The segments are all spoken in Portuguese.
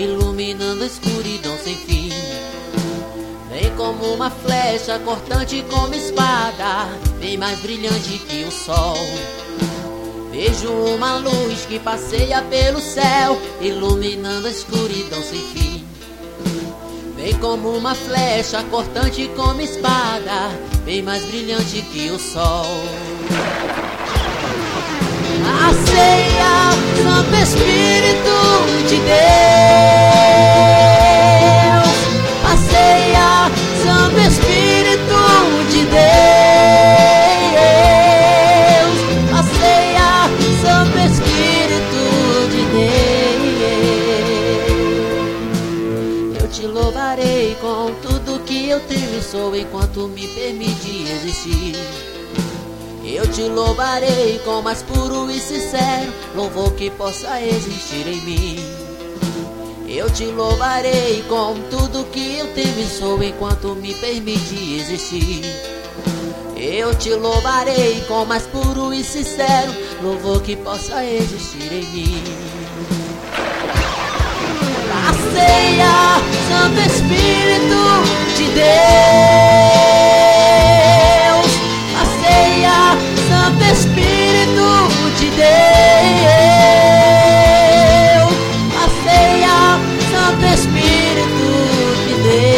iluminando a escuridão sem fim. Vem como uma flecha cortante como espada, bem mais brilhante que o sol. Vejo uma luz que passeia pelo céu, iluminando a escuridão sem fim. Vem como uma flecha cortante como espada, bem mais brilhante que o sol. A ceia, Santo Espírito de Deus. A ceia, Santo Espírito de Deus. A ceia, Santo Espírito de Deus. Eu te louvarei com tudo que eu tenho e sou, enquanto me permite existir. Eu te louvarei com mais puro e sincero louvor que possa existir em mim. Eu te louvarei com tudo que eu tenho e sou, enquanto me permite existir. Eu te louvarei com mais puro e sincero louvor que possa existir em mim. A ceia, Santo Espírito de Deus. A ceia, Santo Espírito de Deus. A ceia, Santo Espírito de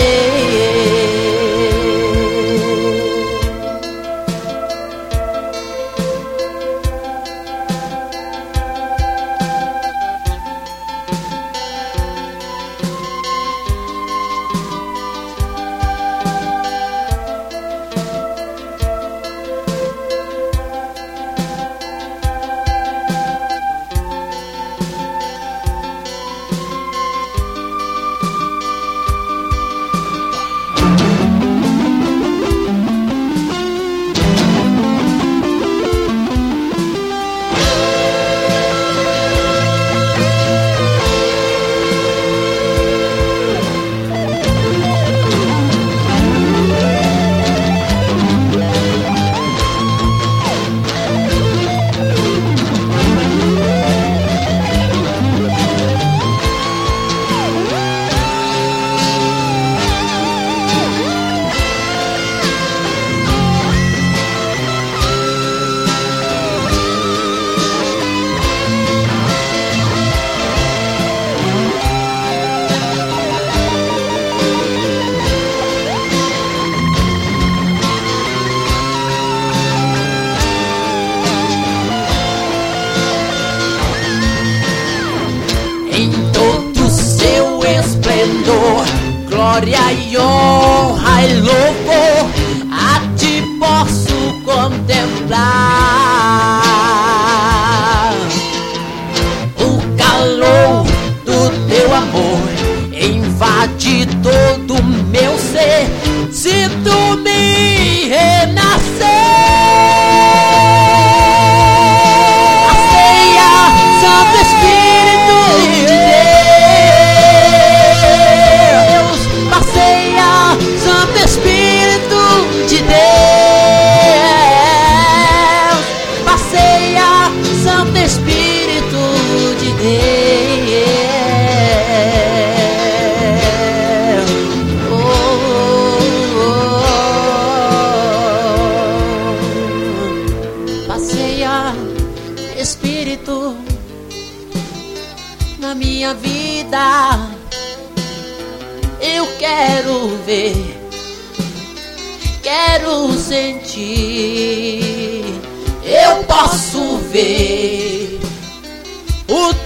glória e honra e louvor a ti posso contemplar. O calor do teu amor invade todo o meu ser. Se tu me renascer, a ceia, Santo Espírito de Deus. Passeia, Santo Espírito de Deus. Passeia, Santo Espírito de Deus. Oh, oh, oh. Passeia, Espírito, na minha vida. Eu quero ver, quero sentir. Eu posso ver o